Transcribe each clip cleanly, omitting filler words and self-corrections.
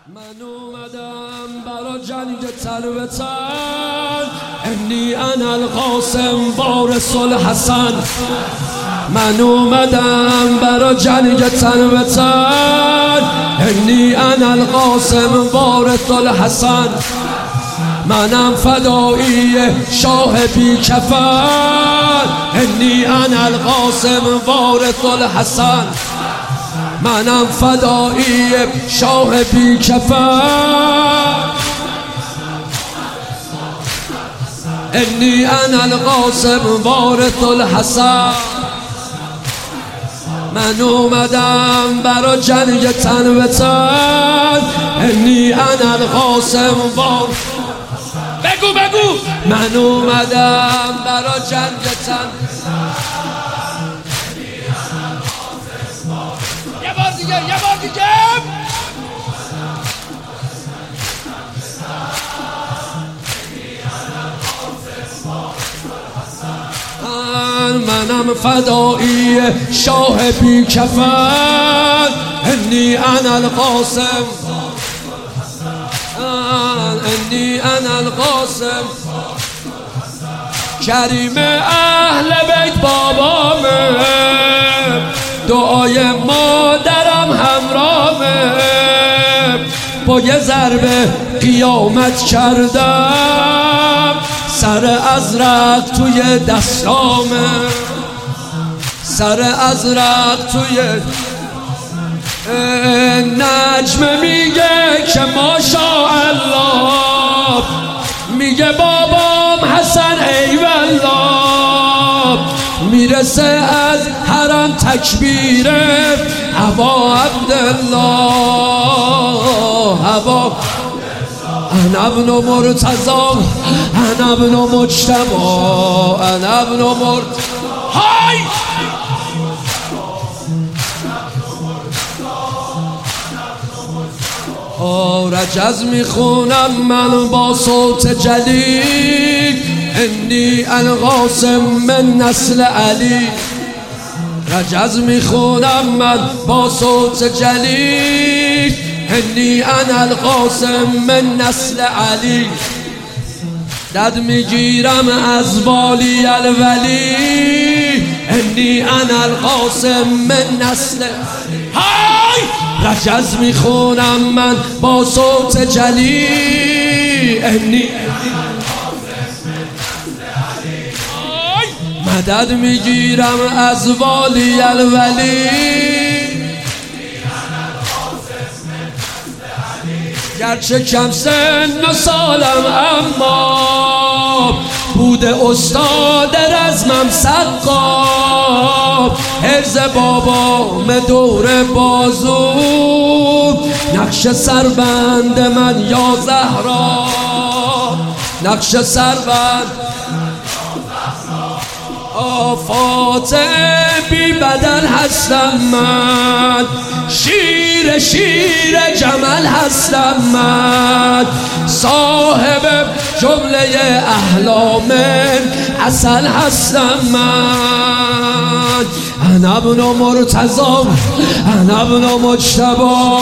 من اومدم برا جنگ تن به تن، انی انا القاسم وارث الحسن. من اومدم برا جنگ تن به تن، انی انا القاسم وارث الحسن. منم فدایی شاه بی کفن، انی انا القاسم وارث الحسن. منم فدایی شاه بی کفن، انی انا القاسم وارث الحسن. من اومدم برا جنگ تن به تن، انی انا القاسم وارث. بگو من اومدم برا جنگ تن. یه بار دیگه منم فدایی شاه بی کفن، انی انا القاسم، انی انا القاسم. کریم اهل بیت بابامه، دعای مادرم همراهمه. با یه ضربه قیامت کردم، سر ازرق توی دستامه، سر ازرق توی. نجمه میگه که ماشاءالله، میگه بابام حسن ای والله. میرسه از حرم تکبیره ابا عبدالله، ابا انا ابن مرتضی، انا ابن مجتبی، انا ابن های. رجز میخونم من با صوت جلیل، انی القاسم من نسل علی. رجز میخونم من با صوت جلیل، انی انا القاسم من نسل علی. دد میگیرم از والی الولی، انی انا القاسم من نسل های. رجز میخونم من با صوت جلی، انی مدد میگیرم از والی الولی. گرچه کم سن و سالم اما بوده استاد رزمم سقا. حرز بابام دور بازو، نقش سربند من یا زهرا، نقش سربند آفات بی بدل هستم من، شیر جمل هستم من، صاحب جمله احلام عسل هستم من. انا ابن مرتضی، انا ابن مجتبی،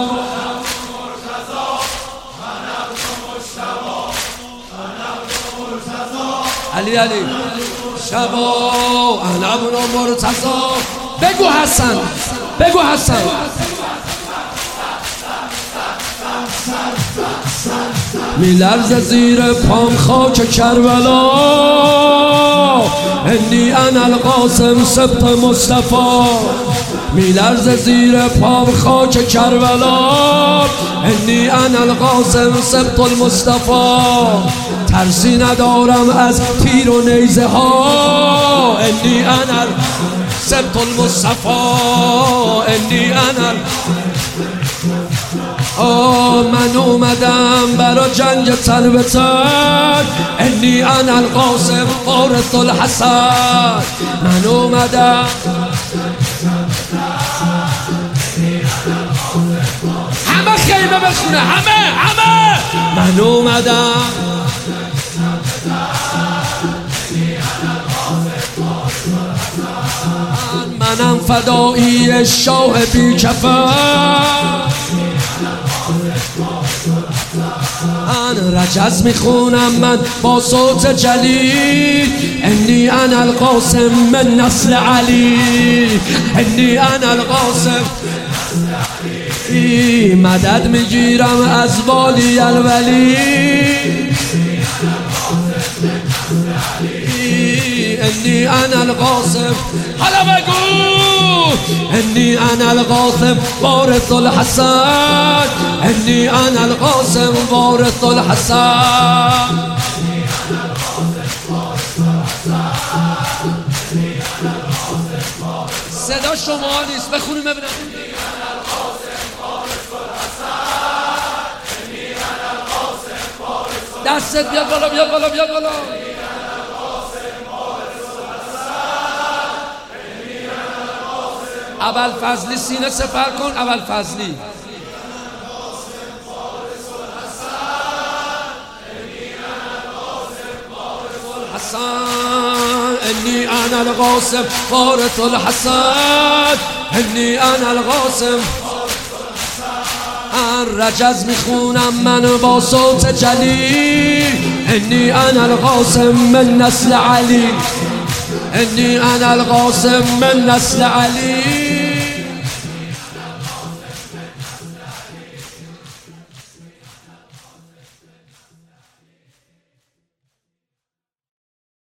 علی شبا، انا ابن مرتضی. بگو حسن، بگو حسن. میلرزه زیر پام خاک کربلا، انی انا القاسم سبط مصطفی. میلرزه زیر پام خاک کربلا، انی انا القاسم سبط المصطفی. ترسی ندارم از تیر و نیزه ها، انی انا سبط المصطفی، انی انا. من اومدم برا جنگ تن به تن، انی انا القاسم وارث الحسن. من اومدم همه خیمه بخونه، همه. من اومدم منم فدایی شاه بی کفن. رجز میخونم من با صوت جلیل انی انا القاسم من نسل علی انی انا القاسم مدد میگیرم از والی الولی انی انا القاسم حالا بگو انی انا القاسم وارث الحسن انی انا القاسم وارث الحسن صدا شما نیست بخونیم ببینم دستت بیاد بالا بیاد بالا بیاد بالا ابوالفضلی سینه سپر کن ابوالفضلی حسن انی انا القاسم وارث الحسن انی انا القاسم رجز میخونم من با صوت جلیل انی انا القاسم من نسل علی انی انا القاسم من نسل علی